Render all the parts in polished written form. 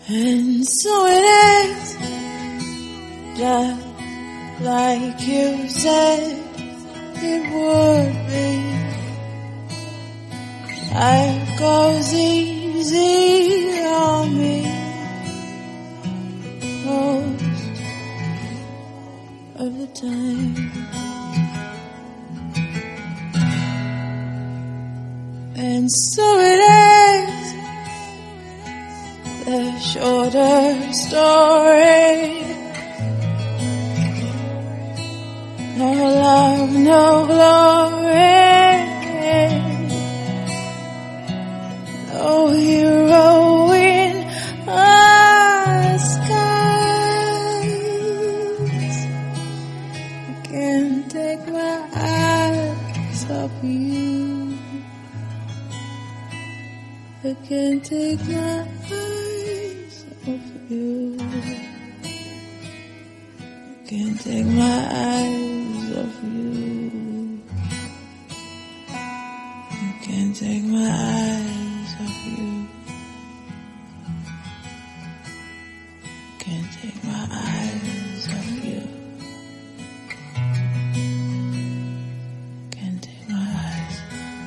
And so it is, just like you said it would be. Life goes easy on me most of the time. And so it is, the shorter story. No love, no glory, no hero in our skies. I can't take my eyes off you. I can't take my eyes off you. I can't take my eyes off you. I can't take my eyes off you. Can't take my eyes off you. Can't take my eyes.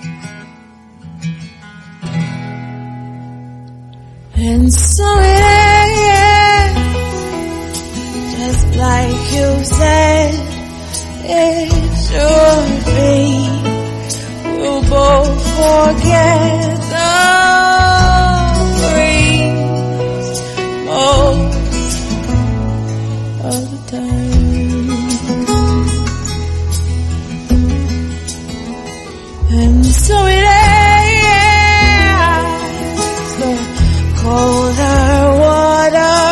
And so it is, just like you said it should be. We'll both forget the breeze most of the time. And so it is, the colder water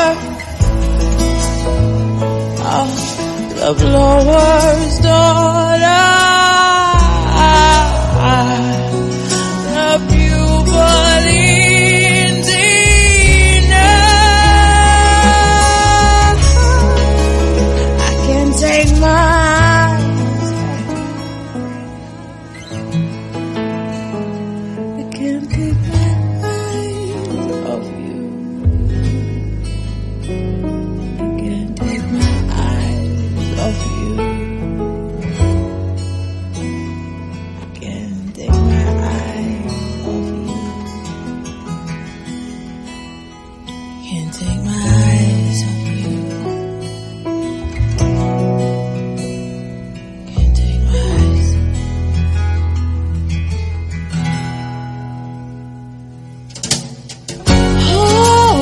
of the blower's daughter. The puberty's enough. I can't take my eyes. I can't take my eyes off you. I can't take my eyes off you. I can't take my eyes off you. Can't take my eyes off you. Can't take my eyes. Oh,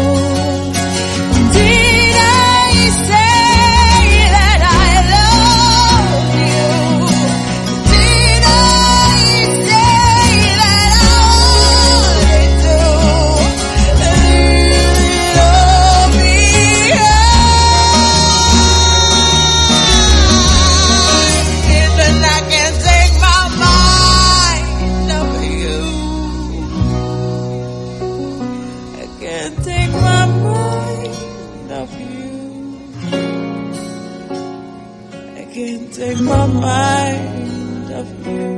did I say that I love you? Did I say that I wanted to love me? Even I can't take my mind off you. I can't take my mind off you. I can't take my mind off you.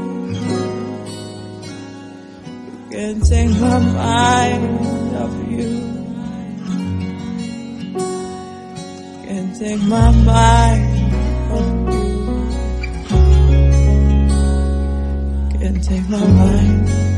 I can't take my mind off you. Can't take my mind off you. Can't take my mind.